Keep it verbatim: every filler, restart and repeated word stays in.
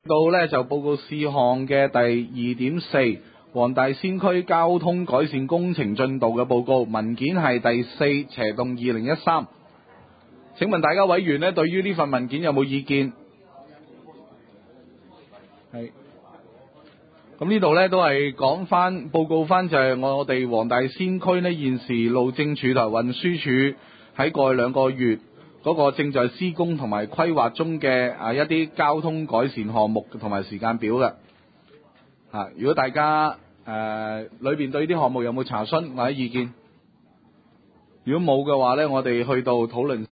到呢就報告事項嘅第二點四，黃大仙區交通改善工程進度嘅報告，文件係第四斜洞二零一三。請問大家委員呢對於呢份文件有冇意見？係。咁呢度呢都係講翻報告翻，就係我哋黃大仙區呢現時路政署同運輸署喺過去兩個月嗰個正在施工同埋規劃中嘅啊一啲交通改善項目同埋時間表嘅。啊，如果大家誒裏邊對呢啲項目有冇查詢或者意見？如果冇嘅話呢，我哋去到討論。